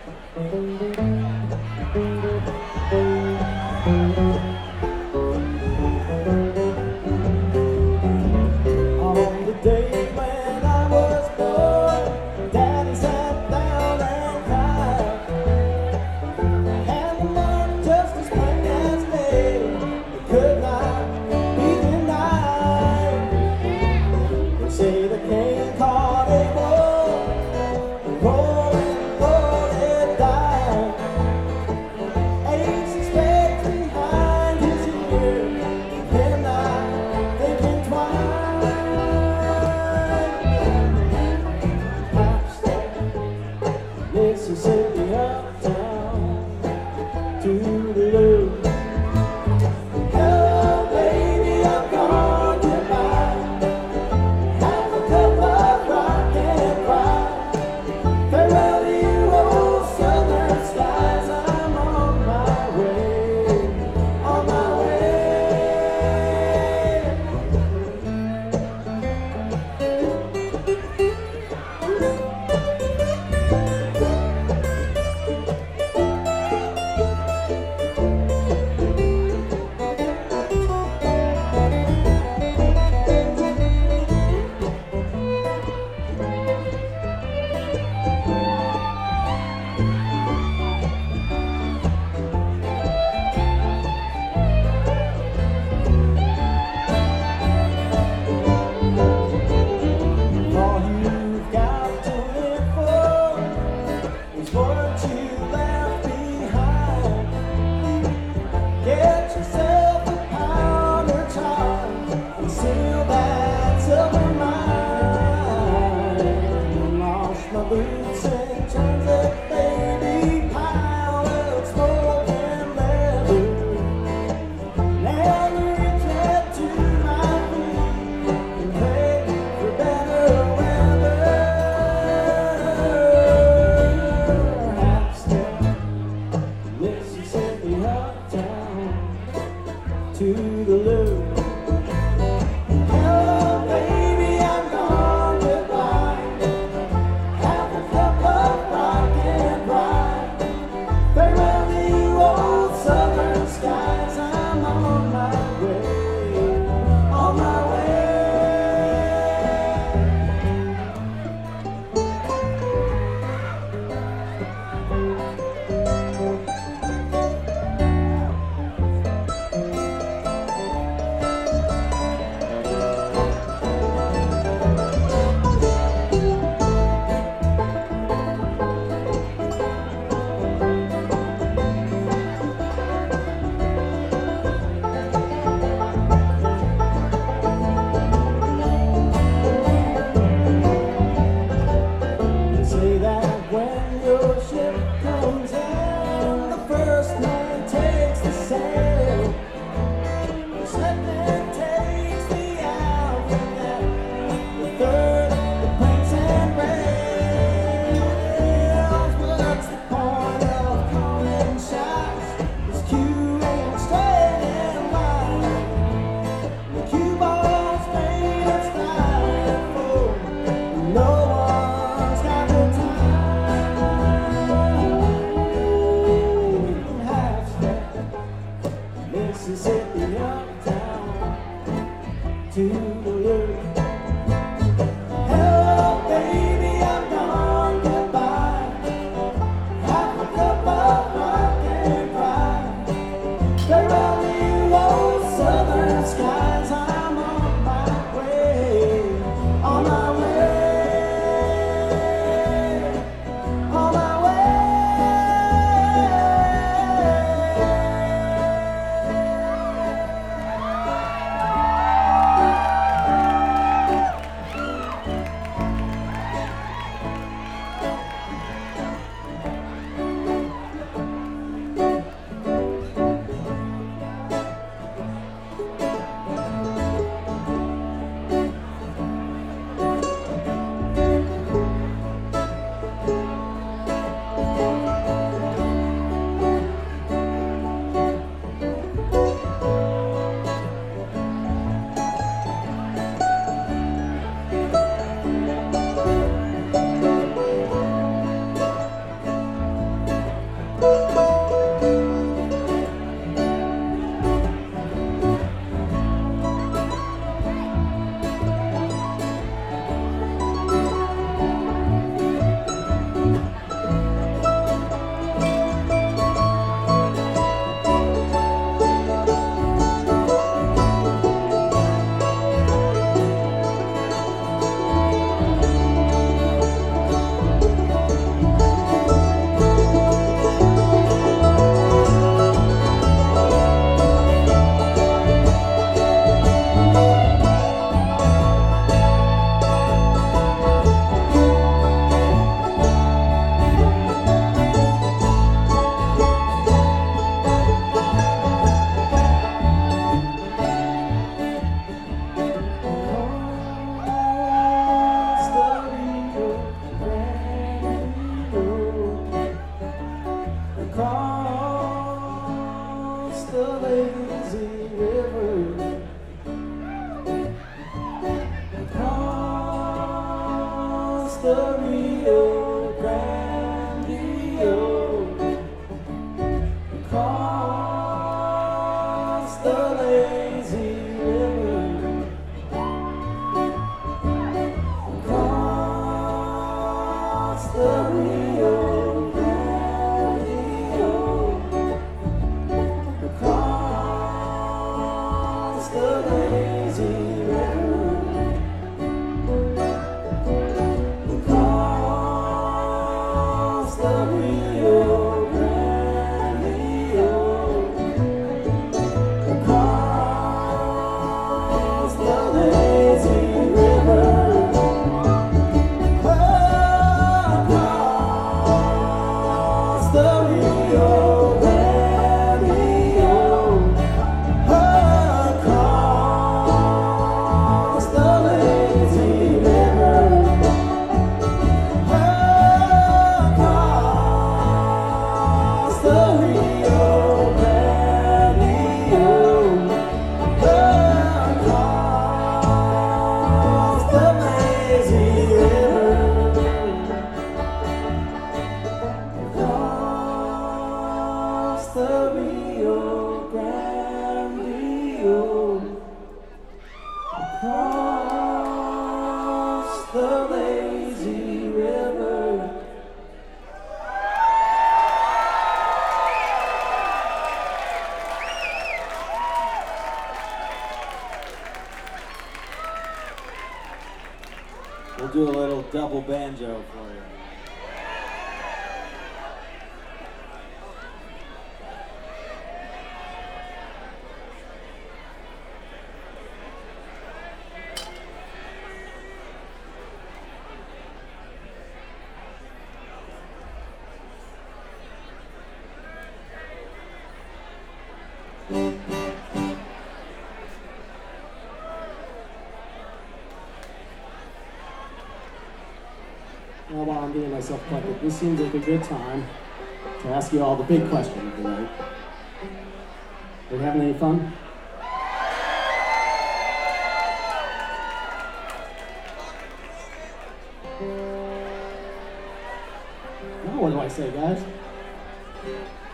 On the day when I was born, Daddy sat down and cried, and the look just as plain as day, it could not be denied. They say the cane caught a bull, roll it died. Ace expects behind his ear, him not thinking twice. Mississippi uptown to the loo. Hello, baby, I'm gone goodbye. Have a cup of rock and rye. Farewell to you, old southern skies. I'm on my way, on my way. Rio Grande, across the lazy river, across the Rio Grande, across the lazy river, across the Rio Grande, across the lazy river, across the Rio Grande, across the lazy river. We'll do a little double banjo for you. Well, while I'm getting myself collected, this seems like a good time to ask you all the big question of the night. Are you having any fun? Now what do I say, guys?